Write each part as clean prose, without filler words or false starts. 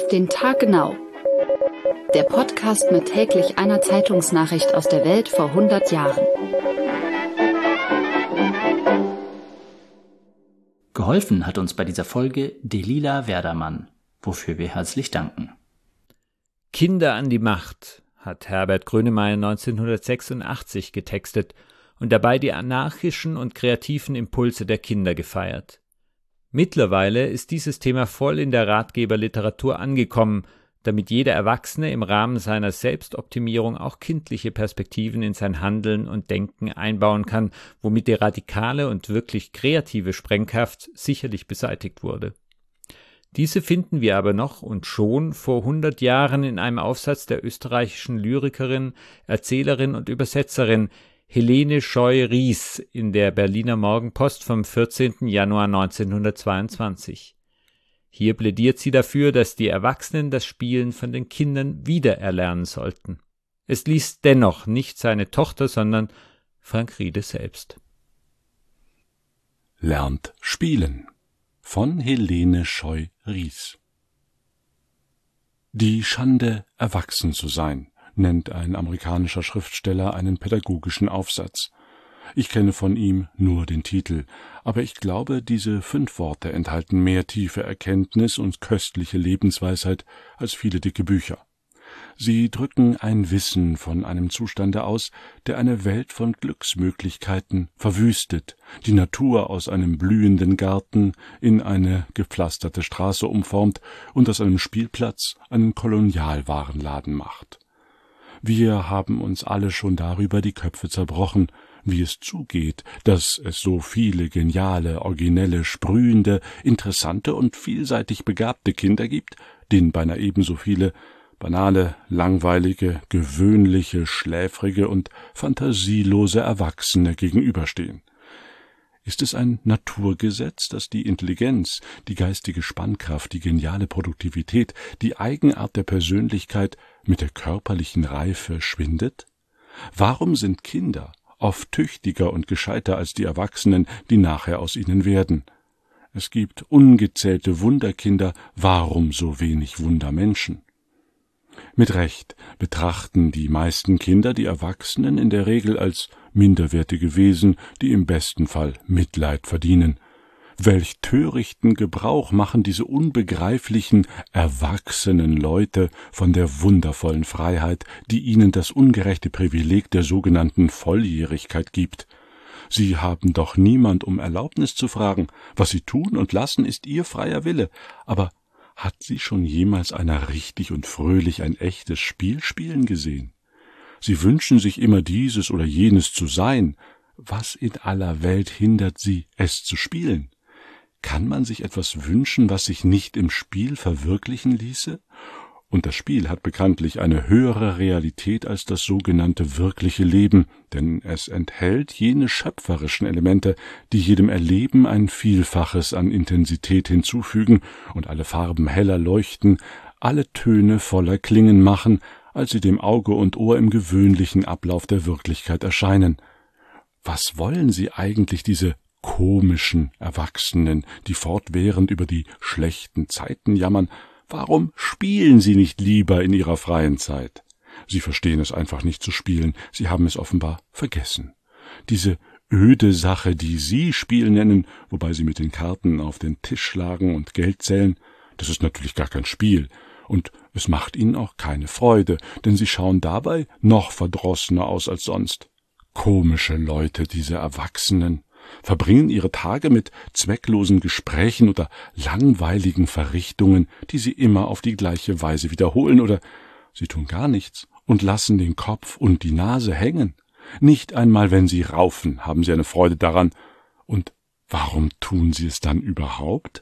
den Tag genau. Der Podcast mit täglich einer Zeitungsnachricht aus der Welt vor 100 Jahren. Geholfen hat uns bei dieser Folge Delila Werdermann, wofür wir herzlich danken. Kinder an die Macht hat Herbert Grönemeyer 1986 getextet und dabei die anarchischen und kreativen Impulse der Kinder gefeiert. Mittlerweile ist dieses Thema voll in der Ratgeberliteratur angekommen, damit jeder Erwachsene im Rahmen seiner Selbstoptimierung auch kindliche Perspektiven in sein Handeln und Denken einbauen kann, womit die radikale und wirklich kreative Sprengkraft sicherlich beseitigt wurde. Diese finden wir aber noch und schon vor 100 Jahren in einem Aufsatz der österreichischen Lyrikerin, Erzählerin und Übersetzerin Helene Scheu-Ries in der Berliner Morgenpost vom 14. Januar 1922. Hier plädiert sie dafür, dass die Erwachsenen das Spielen von den Kindern wiedererlernen sollten. Es liest dennoch nicht seine Tochter, sondern Frank Riede selbst. Lernt spielen von Helene Scheu-Ries. Die Schande, erwachsen zu sein, nennt ein amerikanischer Schriftsteller einen pädagogischen Aufsatz. Ich kenne von ihm nur den Titel, aber ich glaube, diese 5 Worte enthalten mehr tiefe Erkenntnis und köstliche Lebensweisheit als viele dicke Bücher. Sie drücken ein Wissen von einem Zustande aus, der eine Welt von Glücksmöglichkeiten verwüstet, die Natur aus einem blühenden Garten in eine gepflasterte Straße umformt und aus einem Spielplatz einen Kolonialwarenladen macht. Wir haben uns alle schon darüber die Köpfe zerbrochen, wie es zugeht, dass es so viele geniale, originelle, sprühende, interessante und vielseitig begabte Kinder gibt, denen beinahe ebenso viele banale, langweilige, gewöhnliche, schläfrige und fantasielose Erwachsene gegenüberstehen. Ist es ein Naturgesetz, dass die Intelligenz, die geistige Spannkraft, die geniale Produktivität, die Eigenart der Persönlichkeit mit der körperlichen Reife schwindet? Warum sind Kinder oft tüchtiger und gescheiter als die Erwachsenen, die nachher aus ihnen werden? Es gibt ungezählte Wunderkinder, warum so wenig Wundermenschen? Mit Recht betrachten die meisten Kinder die Erwachsenen in der Regel als minderwertige Wesen, die im besten Fall Mitleid verdienen. Welch törichten Gebrauch machen diese unbegreiflichen, erwachsenen Leute von der wundervollen Freiheit, die ihnen das ungerechte Privileg der sogenannten Volljährigkeit gibt. Sie haben doch niemand um Erlaubnis zu fragen. Was sie tun und lassen, ist ihr freier Wille. Aber hat sie schon jemals einer richtig und fröhlich ein echtes Spiel spielen gesehen? Sie wünschen sich immer dieses oder jenes zu sein. Was in aller Welt hindert sie, es zu spielen? Kann man sich etwas wünschen, was sich nicht im Spiel verwirklichen ließe? Und das Spiel hat bekanntlich eine höhere Realität als das sogenannte wirkliche Leben, denn es enthält jene schöpferischen Elemente, die jedem Erleben ein Vielfaches an Intensität hinzufügen und alle Farben heller leuchten, alle Töne voller Klingen machen, als sie dem Auge und Ohr im gewöhnlichen Ablauf der Wirklichkeit erscheinen. Was wollen sie eigentlich, diese komischen Erwachsenen, die fortwährend über die schlechten Zeiten jammern? Warum spielen sie nicht lieber in ihrer freien Zeit? Sie verstehen es einfach nicht zu spielen, sie haben es offenbar vergessen. Diese öde Sache, die sie Spiel nennen, wobei sie mit den Karten auf den Tisch schlagen und Geld zählen, das ist natürlich gar kein Spiel, und es macht ihnen auch keine Freude, denn sie schauen dabei noch verdrossener aus als sonst. Komische Leute, diese Erwachsenen, verbringen ihre Tage mit zwecklosen Gesprächen oder langweiligen Verrichtungen, die sie immer auf die gleiche Weise wiederholen, oder sie tun gar nichts und lassen den Kopf und die Nase hängen. Nicht einmal, wenn sie raufen, haben sie eine Freude daran. Und warum tun sie es dann überhaupt?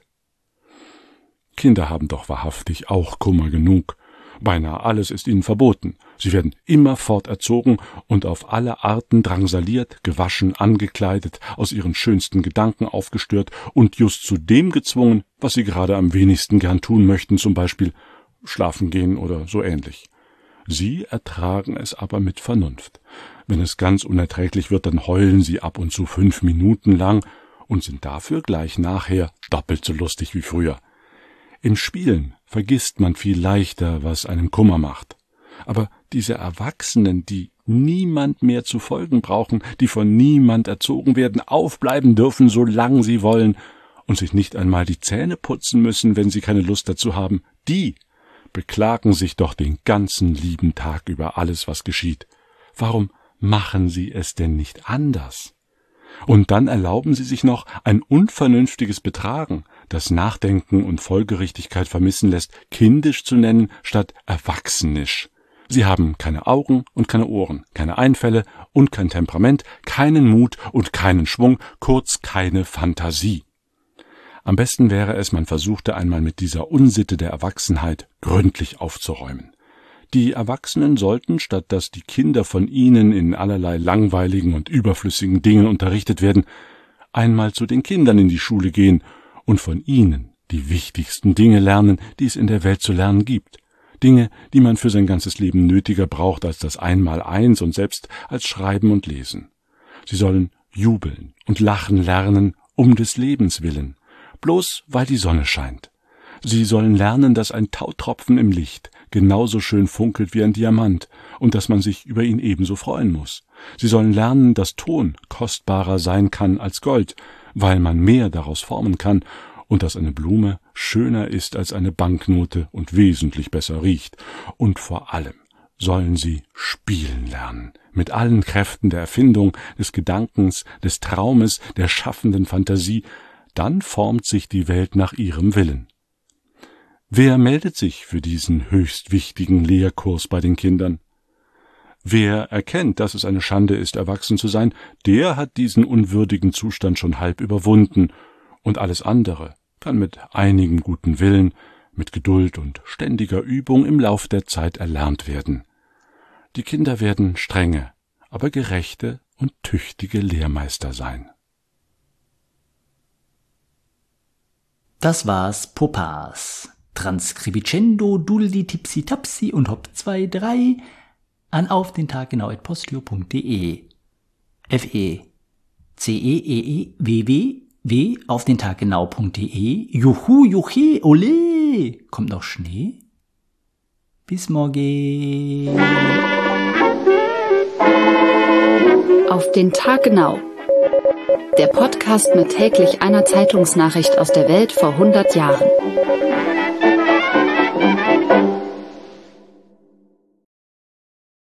Kinder haben doch wahrhaftig auch Kummer genug. Beinahe alles ist ihnen verboten. Sie werden immerfort erzogen und auf alle Arten drangsaliert, gewaschen, angekleidet, aus ihren schönsten Gedanken aufgestört und just zu dem gezwungen, was sie gerade am wenigsten gern tun möchten, zum Beispiel schlafen gehen oder so ähnlich. Sie ertragen es aber mit Vernunft. Wenn es ganz unerträglich wird, dann heulen sie ab und zu 5 Minuten lang und sind dafür gleich nachher doppelt so lustig wie früher. Im Spielen vergisst man viel leichter, was einem Kummer macht. Aber diese Erwachsenen, die niemand mehr zu folgen brauchen, die von niemand erzogen werden, aufbleiben dürfen, solange sie wollen und sich nicht einmal die Zähne putzen müssen, wenn sie keine Lust dazu haben, die beklagen sich doch den ganzen lieben Tag über alles, was geschieht. Warum machen sie es denn nicht anders? Und dann erlauben sie sich noch ein unvernünftiges Betragen, das Nachdenken und Folgerichtigkeit vermissen lässt, kindisch zu nennen statt erwachsenisch. Sie haben keine Augen und keine Ohren, keine Einfälle und kein Temperament, keinen Mut und keinen Schwung, kurz keine Fantasie. Am besten wäre es, man versuchte einmal mit dieser Unsitte der Erwachsenheit gründlich aufzuräumen. Die Erwachsenen sollten, statt dass die Kinder von ihnen in allerlei langweiligen und überflüssigen Dingen unterrichtet werden, einmal zu den Kindern in die Schule gehen und von ihnen die wichtigsten Dinge lernen, die es in der Welt zu lernen gibt. Dinge, die man für sein ganzes Leben nötiger braucht als das Einmaleins und selbst als Schreiben und Lesen. Sie sollen jubeln und lachen lernen, um des Lebens willen, bloß weil die Sonne scheint. Sie sollen lernen, dass ein Tautropfen im Licht genauso schön funkelt wie ein Diamant und dass man sich über ihn ebenso freuen muss. Sie sollen lernen, dass Ton kostbarer sein kann als Gold, weil man mehr daraus formen kann und dass eine Blume schöner ist als eine Banknote und wesentlich besser riecht. Und vor allem sollen sie spielen lernen, mit allen Kräften der Erfindung, des Gedankens, des Traumes, der schaffenden Fantasie. Dann formt sich die Welt nach ihrem Willen. Wer meldet sich für diesen höchst wichtigen Lehrkurs bei den Kindern? Wer erkennt, dass es eine Schande ist, erwachsen zu sein, der hat diesen unwürdigen Zustand schon halb überwunden, und alles andere kann mit einigem guten Willen, mit Geduld und ständiger Übung im Lauf der Zeit erlernt werden. Die Kinder werden strenge, aber gerechte und tüchtige Lehrmeister sein. Das war's, Popas. Transcribicendo, duldi, tipsi, tapsi und hopp 2, 3 an aufdentaggenau@postio.de. FECEEWW auf dentaggenau.de. Juhu, juche, ole. Kommt noch Schnee? Bis morgen. Auf den Tag genau. Der Podcast mit täglich einer Zeitungsnachricht aus der Welt vor 100 Jahren.